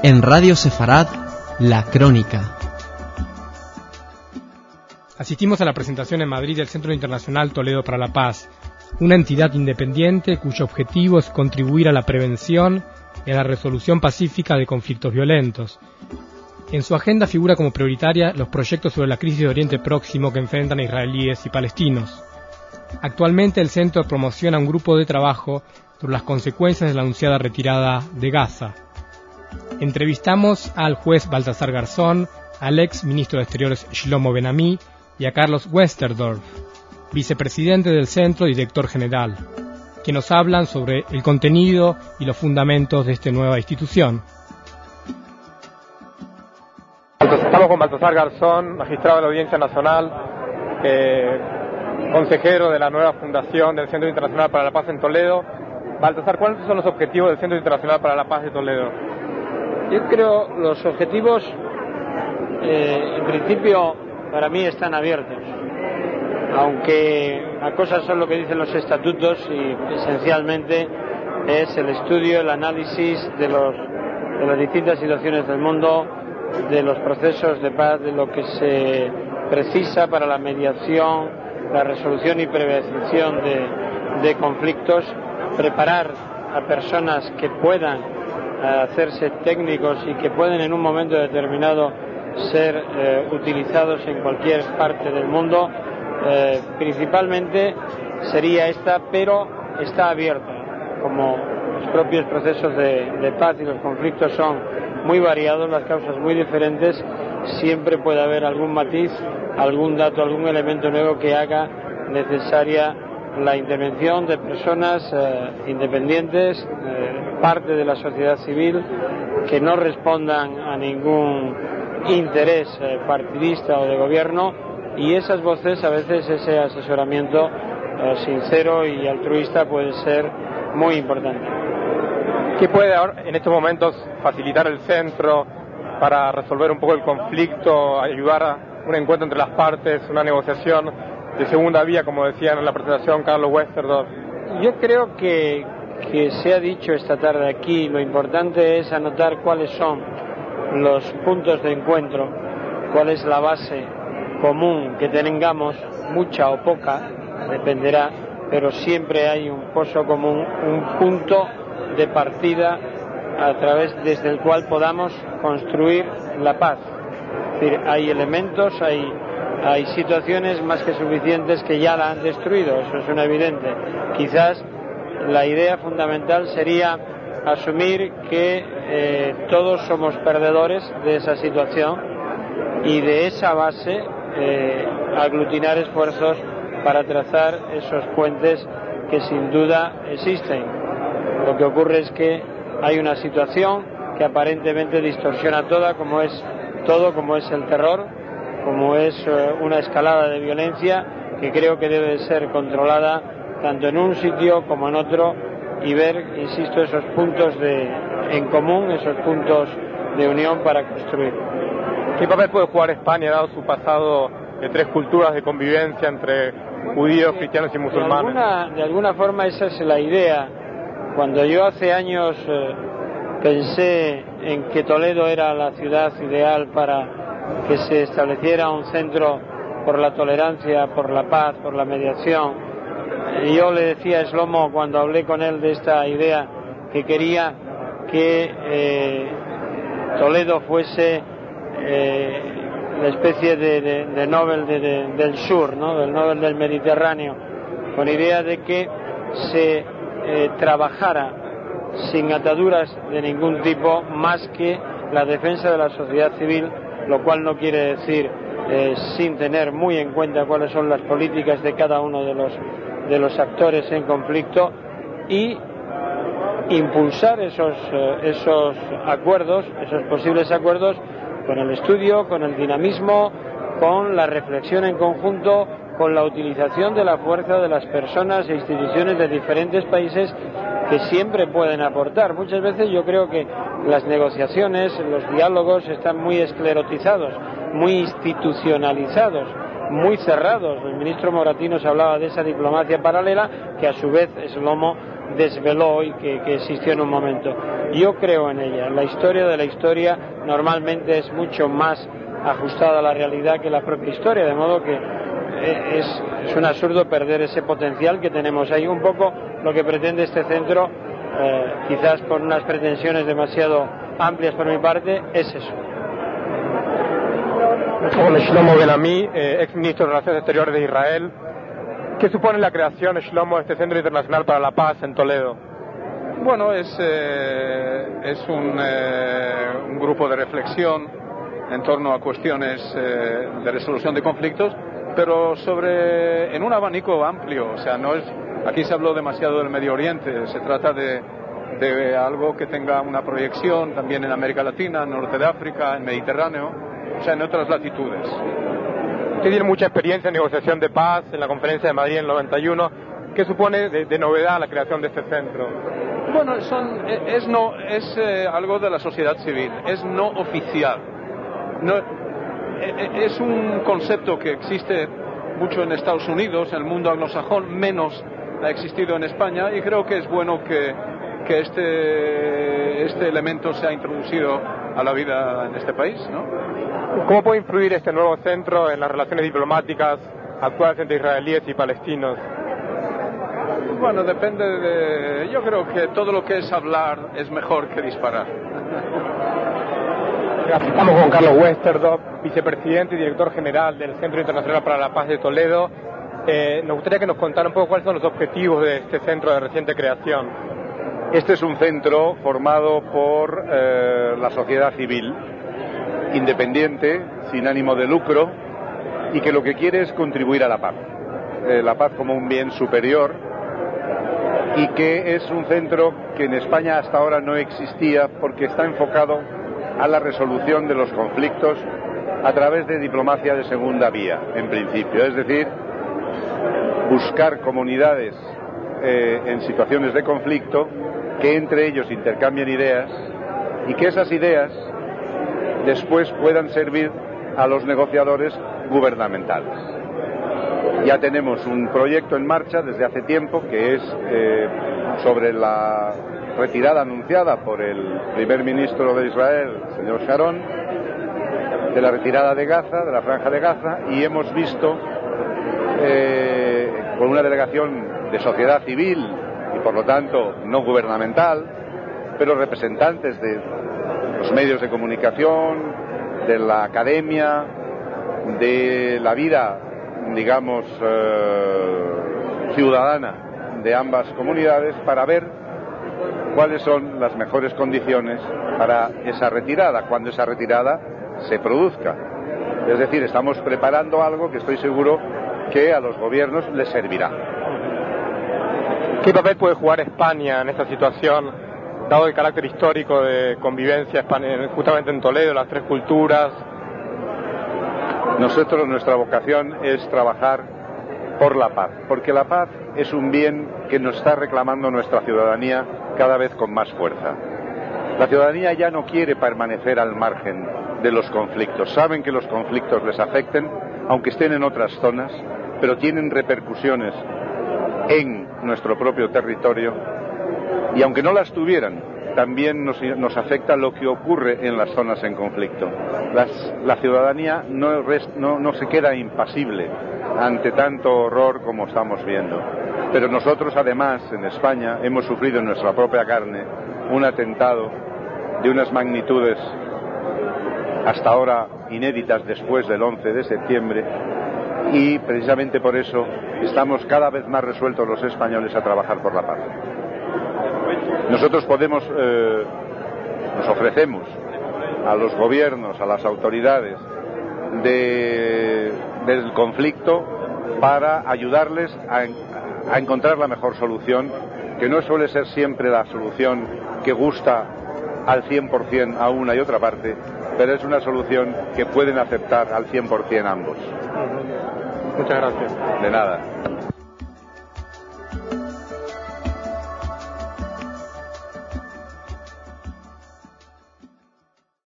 En Radio Sefarad, La Crónica. Asistimos a la presentación en Madrid del Centro Internacional Toledo para la Paz, una entidad independiente cuyo objetivo es contribuir a la prevención y a la resolución pacífica de conflictos violentos. En su agenda figura como prioritaria los proyectos sobre la crisis de Oriente Próximo que enfrentan a israelíes y palestinos. Actualmente el centro promociona un grupo de trabajo sobre las consecuencias de la anunciada retirada de Gaza. Entrevistamos al juez Baltasar Garzón, al ex ministro de Exteriores Shlomo Ben-Ami y a Carlos Westerdorf, vicepresidente del centro y director general, que nos hablan sobre el contenido y los fundamentos de esta nueva institución. Estamos con Baltasar Garzón, magistrado de la Audiencia Nacional, consejero de la nueva fundación del Centro Internacional para la Paz en Toledo. Baltasar, ¿cuáles son los objetivos del Centro Internacional para la Paz de Toledo? Yo creo los objetivos, en principio, para mí están abiertos, aunque las cosas son lo que dicen los estatutos y esencialmente es el estudio, el análisis de las distintas situaciones del mundo, de los procesos de paz, de lo que se precisa para la mediación, la resolución y prevención de conflictos, preparar a personas que puedan hacerse técnicos y que pueden en un momento determinado ser utilizados en cualquier parte del mundo. Principalmente sería esta, pero está abierta, como los propios procesos de paz y los conflictos son muy variados, las causas muy diferentes, siempre puede haber algún matiz, algún dato, algún elemento nuevo que haga necesaria la intervención de personas independientes, parte de la sociedad civil, que no respondan a ningún interés partidista o de gobierno, y esas voces, a veces ese asesoramiento sincero y altruista puede ser muy importante. ¿Qué puede ahora, en estos momentos, facilitar el centro para resolver un poco el conflicto, ayudar a un encuentro entre las partes, una negociación de segunda vía, como decían en la presentación Carlos Westerdorf? Yo creo que se ha dicho esta tarde aquí, lo importante es anotar cuáles son los puntos de encuentro, cuál es la base común que tengamos, mucha o poca, dependerá, pero siempre hay un pozo común, un punto de partida desde el cual podamos construir la paz. Es decir, hay elementos, hay situaciones más que suficientes que ya la han destruido, eso es una evidente. Quizás la idea fundamental sería asumir que todos somos perdedores de esa situación y de esa base aglutinar esfuerzos para trazar esos puentes que sin duda existen. Lo que ocurre es que hay una situación que aparentemente distorsiona todo, como es el terror, como es una escalada de violencia que creo que debe ser controlada tanto en un sitio como en otro, y ver, insisto, esos puntos en común, esos puntos de unión para construir. ¿Qué papel puede jugar España, dado su pasado de tres culturas de convivencia entre judíos, cristianos y musulmanes? De alguna forma esa es la idea. Cuando yo hace años pensé en que Toledo era la ciudad ideal para que se estableciera un centro por la tolerancia, por la paz, por la mediación, yo le decía a Shlomo, cuando hablé con él de esta idea, que quería que Toledo fuese la especie de Nobel del Sur, ¿no? Del Nobel del Mediterráneo, con idea de que se trabajara sin ataduras de ningún tipo, más que la defensa de la sociedad civil, lo cual no quiere decir sin tener muy en cuenta cuáles son las políticas de cada uno de los actores en conflicto, y impulsar esos acuerdos, esos posibles acuerdos, con el estudio, con el dinamismo, con la reflexión en conjunto, con la utilización de la fuerza de las personas e instituciones de diferentes países que siempre pueden aportar. Muchas veces yo creo que las negociaciones, los diálogos están muy esclerotizados, muy institucionalizados, muy cerrados. El ministro Moratinos hablaba de esa diplomacia paralela que a su vez Shlomo desveló y que existió en un momento. Yo creo en ella. La historia de la historia normalmente es mucho más ajustada a la realidad que la propia historia, de modo que es un absurdo perder ese potencial que tenemos ahí. Un poco lo que pretende este centro, quizás por unas pretensiones demasiado amplias por mi parte, es eso. Con Shlomo Ben-Ami, ex ministro de Relaciones Exteriores de Israel, ¿qué supone la creación, Shlomo, de este Centro Internacional para la Paz en Toledo? Bueno, es un grupo de reflexión en torno a cuestiones de resolución de conflictos, pero en un abanico amplio. O sea, aquí se habló demasiado del Medio Oriente, se trata de algo que tenga una proyección también en América Latina, en Norte de África, en Mediterráneo, o sea, en otras latitudes. Usted tiene mucha experiencia en negociación de paz, en la conferencia de Madrid en el 91. ¿Qué supone de novedad la creación de este centro? Bueno, es algo de la sociedad civil, es no oficial. Es un concepto que existe mucho en Estados Unidos, en el mundo anglosajón, menos ha existido en España, y creo que es bueno que este elemento sea introducido a la vida en este país, ¿no? ¿Cómo puede influir este nuevo centro en las relaciones diplomáticas actuales entre israelíes y palestinos? Bueno, depende yo creo que todo lo que es hablar es mejor que disparar. Estamos con Carlos Westerdorp, vicepresidente y director general del Centro Internacional para la Paz de Toledo. Nos gustaría que nos contara un poco cuáles son los objetivos de este centro de reciente creación. Este es un centro formado por la sociedad civil, independiente, sin ánimo de lucro, y que lo que quiere es contribuir a la paz como un bien superior, y que es un centro que en España hasta ahora no existía porque está enfocado a la resolución de los conflictos a través de diplomacia de segunda vía, en principio, es decir, buscar comunidades en situaciones de conflicto que entre ellos intercambien ideas y que esas ideas después puedan servir a los negociadores gubernamentales. Ya tenemos un proyecto en marcha desde hace tiempo que es sobre la retirada anunciada por el primer ministro de Israel, el señor Sharon, de la retirada de Gaza, de la franja de Gaza, y hemos visto con una delegación de sociedad civil y por lo tanto no gubernamental, pero representantes de los medios de comunicación, de la academia, de la vida, digamos, ciudadana de ambas comunidades, para ver cuáles son las mejores condiciones para esa retirada, cuando esa retirada se produzca. Es decir, estamos preparando algo que estoy seguro que a los gobiernos les servirá. ¿Qué papel puede jugar España en esta situación, dado el carácter histórico de convivencia justamente en Toledo, las tres culturas? Nuestra vocación es trabajar por la paz, porque la paz es un bien que nos está reclamando nuestra ciudadanía cada vez con más fuerza. La ciudadanía ya no quiere permanecer al margen de los conflictos. Saben que los conflictos les afecten, aunque estén en otras zonas, pero tienen repercusiones en nuestro propio territorio, y aunque no las tuvieran, también nos afecta lo que ocurre en las zonas en conflicto. La ciudadanía no se queda impasible ante tanto horror como estamos viendo. Pero nosotros, además, en España, hemos sufrido en nuestra propia carne un atentado de unas magnitudes hasta ahora inéditas después del 11 de septiembre, y precisamente por eso estamos cada vez más resueltos los españoles a trabajar por la paz. Nosotros nos ofrecemos a los gobiernos, a las autoridades del conflicto para ayudarles a encontrar la mejor solución, que no suele ser siempre la solución que gusta al 100% a una y otra parte, pero es una solución que pueden aceptar al 100% ambos. Muchas gracias. De nada.